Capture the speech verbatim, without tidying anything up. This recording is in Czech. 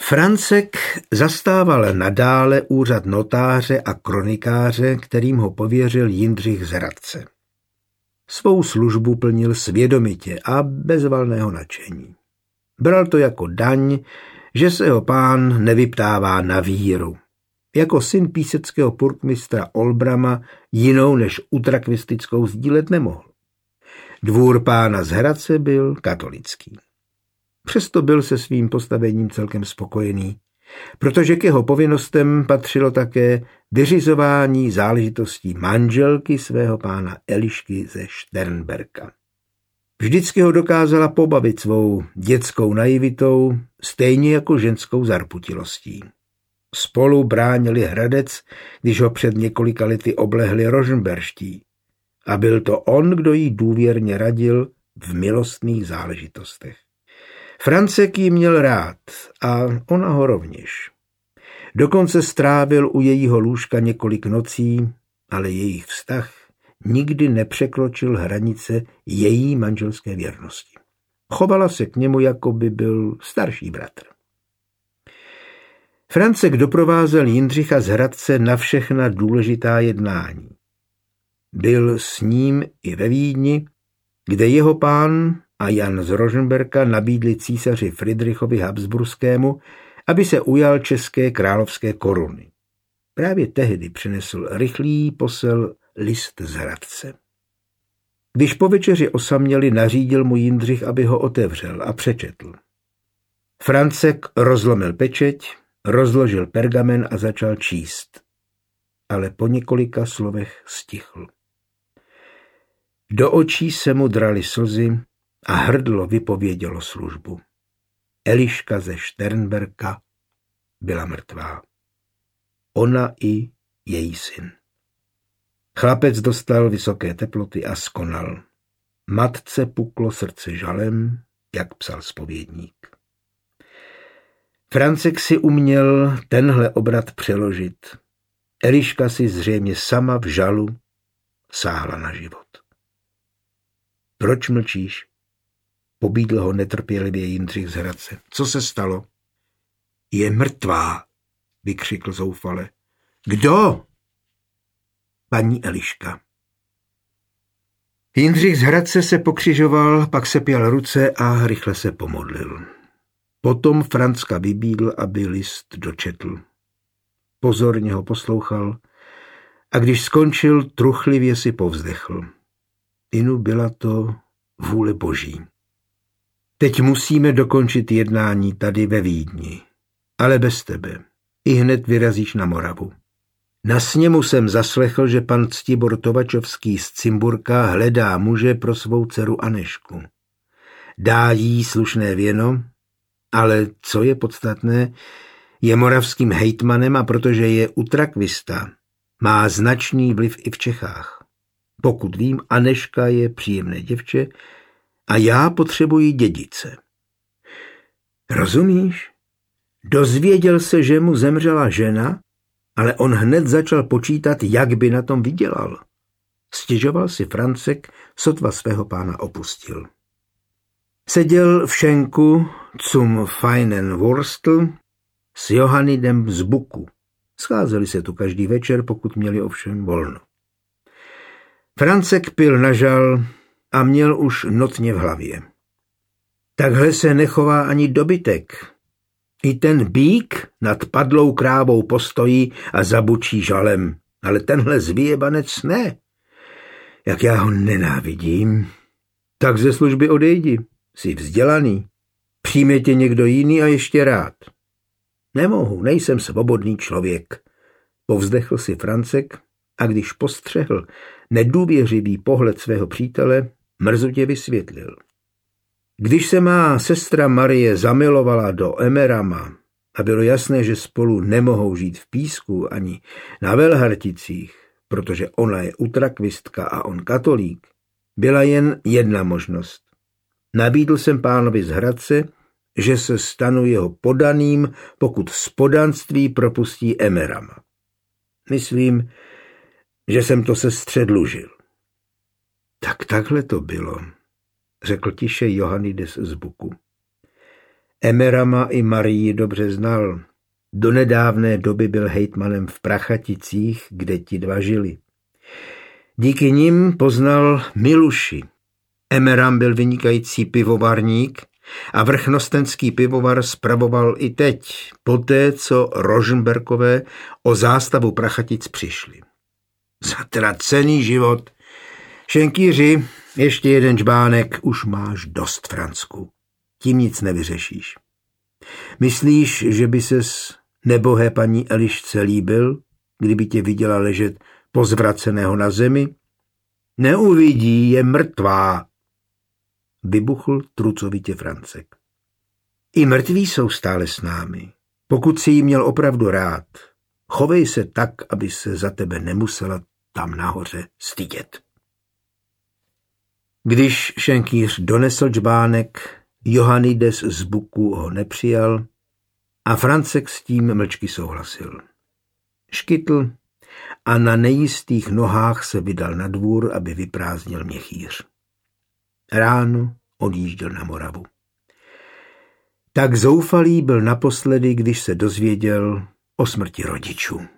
Francek zastával nadále úřad notáře a kronikáře, kterým ho pověřil Jindřich z Hradce. Svou službu plnil svědomitě a bez valného nadšení. Bral to jako daň, že se ho pán nevyptává na víru. Jako syn píseckého purkmistra Olbrama jinou než utrakvistickou sdílet nemohl. Dvůr pána z Hradce byl katolický. Přesto byl se svým postavením celkem spokojený, protože k jeho povinnostem patřilo také vyřizování záležitostí manželky svého pána Elišky ze Šternberka. Vždycky ho dokázala pobavit svou dětskou naivitou, stejně jako ženskou zarputilostí. Spolu bránili Hradec, když ho před několika lety oblehli rožmberští. A byl to on, kdo jí důvěrně radil v milostných záležitostech. Francek ji měl rád a ona ho rovněž. Dokonce strávil u jejího lůžka několik nocí, ale jejich vztah nikdy nepřekročil hranice její manželské věrnosti. Chovala se k němu, jako by byl starší bratr. Francek doprovázel Jindřicha z Hradce na všechna důležitá jednání. Byl s ním i ve Vídni, kde jeho pán a Jan z Rožmberka nabídli císaři Fridrichovi Habsburskému, aby se ujal české královské koruny. Právě tehdy přinesl rychlý posel list z Hradce. Když po večeři osaměli, nařídil mu Jindřich, aby ho otevřel a přečetl. Francek rozlomil pečeť, rozložil pergamen a začal číst, ale po několika slovech stichl. Do očí se mu draly slzy a hrdlo vypovědělo službu. Eliška ze Šternberka byla mrtvá. Ona i její syn. Chlapec dostal vysoké teploty a skonal. Matce puklo srdce žalem, jak psal zpovědník. Francek si uměl tenhle obrat přeložit. Eliška si zřejmě sama v žalu sáhla na život. Proč mlčíš? Pobídl ho netrpělivě Jindřich z Hradce. Co se stalo? Je mrtvá, vykřikl zoufale. Kdo? Paní Eliška. Jindřich z Hradce se pokřižoval, pak se pěl ruce a rychle se pomodlil. Potom Francka vybídl, aby list dočetl. Pozorně ho poslouchal a když skončil, truchlivě si povzdechl. Inu, byla to vůle Boží. Teď musíme dokončit jednání tady ve Vídni, ale bez tebe. I hned vyrazíš na Moravu. Na sněmu jsem zaslechl, že pan Ctibor Tovačovský z Cimburka hledá muže pro svou dceru Anešku. Dá jí slušné věno, ale co je podstatné, je moravským hejtmanem a protože je utrakvista, má značný vliv i v Čechách. Pokud vím, Aneška je příjemné děvče a já potřebuji dědice. Rozumíš? Dozvěděl se, že mu zemřela žena, ale on hned začal počítat, jak by na tom vydělal. Stěžoval si Francek, sotva svého pána opustil. Seděl v šenku zum feinen Wurstl s Johannidem z Buku. Scházeli se tu každý večer, pokud měli ovšem volno. Francek pil na žal a měl už notně v hlavě. Takhle se nechová ani dobytek. I ten býk nad padlou krávou postojí a zabučí žalem, ale tenhle zvyjebanec ne. Jak já ho nenávidím. Tak ze služby odejdi, jsi vzdělaný. Přijme tě někdo jiný a ještě rád. Nemohu, nejsem svobodný člověk. Povzdechl si Francek a když postřehl nedůvěřivý pohled svého přítele, mrzutě vysvětlil. Když se má sestra Marie zamilovala do Emerama a bylo jasné, že spolu nemohou žít v Písku ani na Velharticích, protože ona je utrakvistka a on katolík, byla jen jedna možnost. Nabídl jsem pánovi z Hradce, že se stanu jeho podaným, pokud z podanství propustí Emerama. Myslím, že jsem to sestře dlužil. Tak takhle to bylo, řekl tiše Johannides z Buku. Emerama i Marii dobře znal. Do nedávné doby byl hejtmanem v Prachaticích, kde ti dva žili. Díky nim poznal Miluši. Emeram byl vynikající pivovarník a vrchnostenský pivovar spravoval i teď, poté, co Rožmberkové o zástavu Prachatic přišli. Zatracený život. Šenkýři, ještě jeden žbánek, už máš dost, Francku. Tím nic nevyřešíš. Myslíš, že by ses nebohé paní Elišce líbil, kdyby tě viděla ležet pozvraceného na zemi? Neuvidí, je mrtvá. Vybuchl trucovitě Francek. I mrtví jsou stále s námi. Pokud si jí měl opravdu rád, chovej se tak, aby se za tebe nemusela tam nahoře stydět. Když šenkýř donesl džbánek, Johannides z Buku ho nepřijal a Francek s tím mlčky souhlasil. Škytl a na nejistých nohách se vydal na dvůr, aby vyprázdnil měchýř. Ráno odjížděl na Moravu. Tak zoufalý byl naposledy, když se dozvěděl o smrti rodičů.